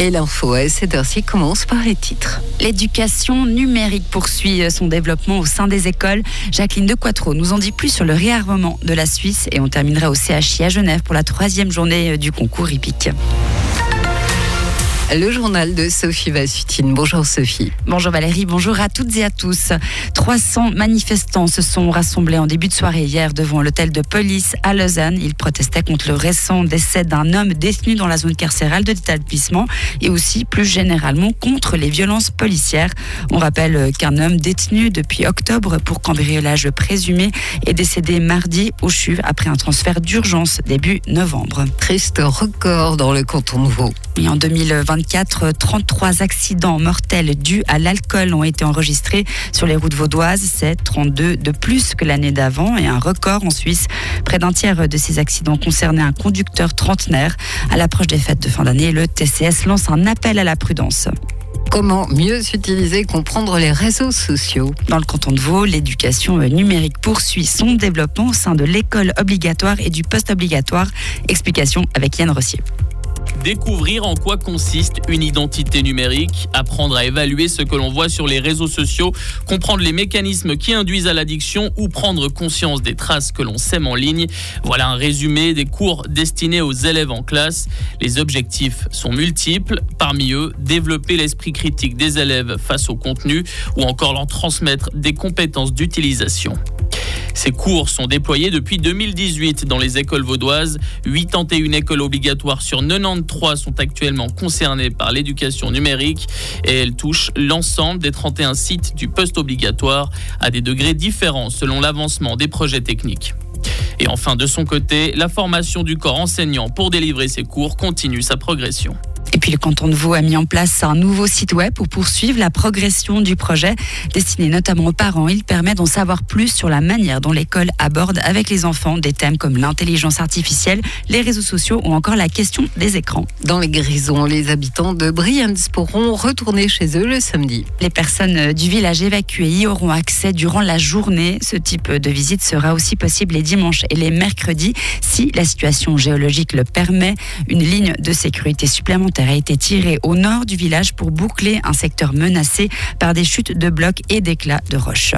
Et l'info à cette heure-ci commence par les titres. L'éducation numérique poursuit son développement au sein des écoles. Jacqueline de Quattro nous en dit plus sur le réarmement de la Suisse et on terminera au CHI à Genève pour la 3e journée du concours hippique. Le journal de Sophie Vassutine. Bonjour Sophie. Bonjour Valérie, bonjour à toutes et à tous. 300 manifestants se sont rassemblés en début de soirée hier devant l'hôtel de police à Lausanne. Ils protestaient contre le récent décès d'un homme détenu dans la zone carcérale de l'établissement et aussi plus généralement contre les violences policières. On rappelle qu'un homme détenu depuis octobre pour cambriolage présumé est décédé mardi au CHUV après un transfert d'urgence début novembre. Triste record dans le canton de Vaud. Et en 2024, 33 accidents mortels dus à l'alcool ont été enregistrés sur les routes vaudoises. C'est 32 de plus que l'année d'avant et un record en Suisse. Près d'un tiers de ces accidents concernaient un conducteur trentenaire. À l'approche des fêtes de fin d'année, le TCS lance un appel à la prudence. Comment mieux utiliser et comprendre les réseaux sociaux ? Dans le canton de Vaud, l'éducation numérique poursuit son développement au sein de l'école obligatoire et du post-obligatoire. Explication avec Yann Rossier. Découvrir en quoi consiste une identité numérique, apprendre à évaluer ce que l'on voit sur les réseaux sociaux, comprendre les mécanismes qui induisent à l'addiction ou prendre conscience des traces que l'on sème en ligne. Voilà un résumé des cours destinés aux élèves en classe. Les objectifs sont multiples. Parmi eux, développer l'esprit critique des élèves face au contenu ou encore leur transmettre des compétences d'utilisation. Ces cours sont déployés depuis 2018 dans les écoles vaudoises. 81 écoles obligatoires sur 93 sont actuellement concernées par l'éducation numérique et elles touchent l'ensemble des 31 sites du post-obligatoire à des degrés différents selon l'avancement des projets techniques. Et enfin, de son côté, la formation du corps enseignant pour délivrer ces cours continue sa progression. Et puis le canton de Vaud a mis en place un nouveau site web pour poursuivre la progression du projet. Destiné notamment aux parents, il permet d'en savoir plus sur la manière dont l'école aborde avec les enfants des thèmes comme l'intelligence artificielle, les réseaux sociaux ou encore la question des écrans. Dans les Grisons, les habitants de Brienz pourront retourner chez eux le samedi. Les personnes du village évacuées y auront accès durant la journée. Ce type de visite sera aussi possible les dimanches et les mercredis si la situation géologique le permet. Une ligne de sécurité supplémentaire a été tirée au nord du village pour boucler un secteur menacé par des chutes de blocs et d'éclats de roches.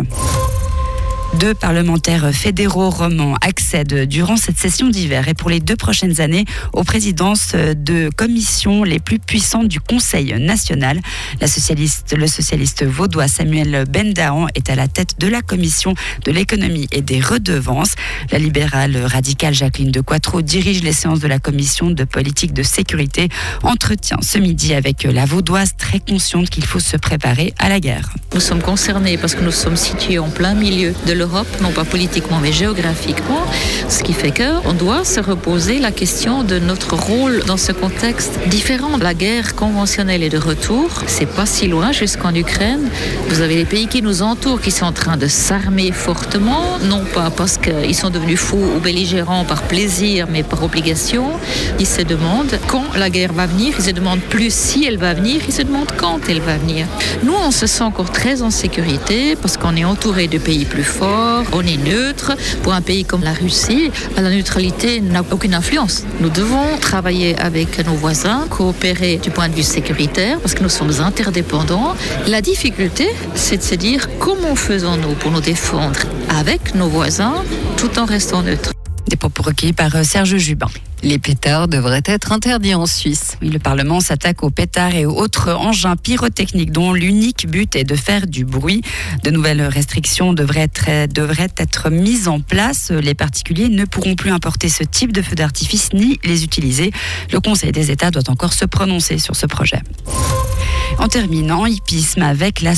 2 parlementaires fédéraux romans accèdent durant cette session d'hiver et pour les 2 prochaines années aux présidences de commissions les plus puissantes du Conseil national. Le socialiste vaudois Samuel Bendahan est à la tête de la commission de l'économie et des redevances. La libérale radicale Jacqueline de Quattro dirige les séances de la commission de politique de sécurité. Entretien ce midi avec la vaudoise très consciente qu'il faut se préparer à la guerre. Nous sommes concernés parce que nous sommes situés en plein milieu de l'Europe, non pas politiquement mais géographiquement, ce qui fait qu'on doit se reposer la question de notre rôle dans ce contexte différent. La guerre conventionnelle est de retour, c'est pas si loin jusqu'en Ukraine. Vous avez les pays qui nous entourent qui sont en train de s'armer fortement, non pas parce qu'ils sont devenus fous ou belligérants par plaisir mais par obligation. Ils se demandent quand la guerre va venir, ils se demandent plus si elle va venir, ils se demandent quand elle va venir. Nous on se sent encore très en sécurité parce qu'on est entouré de pays plus forts, on est neutre. Pour un pays comme la Russie, la neutralité n'a aucune influence. Nous devons travailler avec nos voisins, coopérer du point de vue sécuritaire parce que nous sommes interdépendants. La difficulté, c'est de se dire comment faisons-nous pour nous défendre avec nos voisins tout en restant neutres. Des propos recueillis par Serge Jubin. Les pétards devraient être interdits en Suisse. Oui, le Parlement s'attaque aux pétards et aux autres engins pyrotechniques dont l'unique but est de faire du bruit. De nouvelles restrictions devraient être mises en place. Les particuliers ne pourront plus importer ce type de feux d'artifice ni les utiliser. Le Conseil des États doit encore se prononcer sur ce projet. En terminant, hippisme avec la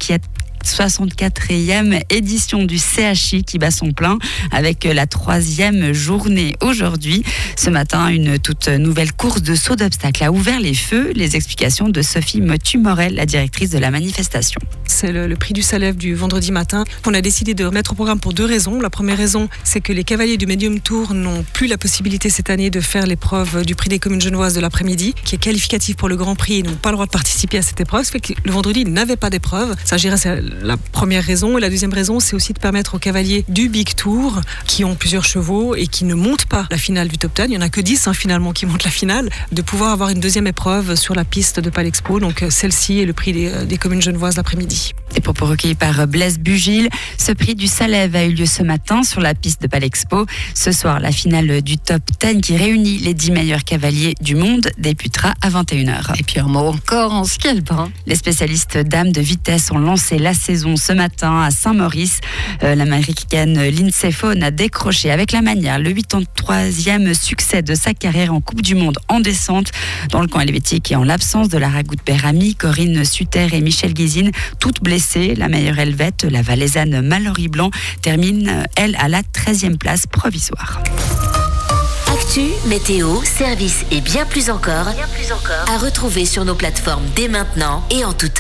64e édition du CHI qui bat son plein avec la 3e journée aujourd'hui. Ce matin, une toute nouvelle course de saut d'obstacles a ouvert les feux. Les explications de Sophie Motu-Morel, la directrice de la manifestation. C'est le prix du Salève du vendredi matin. On a décidé de remettre au programme pour 2 raisons. La première raison, c'est que les cavaliers du Medium Tour n'ont plus la possibilité cette année de faire l'épreuve du prix des communes genevoises de l'après-midi, qui est qualificatif pour le Grand Prix et n'ont pas le droit de participer à cette épreuve. Ce fait que le vendredi, ils n'avaient pas d'épreuve. Ça, je dirais, c'est la première raison. Et la deuxième raison, c'est aussi de permettre aux cavaliers du Big Tour, qui ont plusieurs chevaux et qui ne montent pas la finale du Top 10, il n'y en a que 10 finalement qui montent la finale, de pouvoir avoir une deuxième épreuve sur la piste de Palexpo. Donc celle-ci est le prix des communes genevoises l'après-midi. Des propos recueillis par Blaise Bugil. Ce prix du Salève a eu lieu ce matin sur la piste de Palexpo. Ce soir, la finale du Top 10 qui réunit les 10 meilleurs cavaliers du monde débutera à 21h. Et puis un mot encore en ski alpin. Les spécialistes dames de vitesse ont lancé la saison ce matin à Saint-Maurice. L'américaine Lindsey Vonn a décroché avec la manière le 83e succès de sa carrière en Coupe du Monde en descente. Dans le camp helvétique et en l'absence de Lara Gutberami, Corinne Suter et Michel Guizine, toutes blessées. La meilleure helvète, la valaisanne Mallory Blanc, termine, elle, à la 13e place provisoire. Actu, météo, service et bien plus encore à retrouver sur nos plateformes dès maintenant et en tout temps.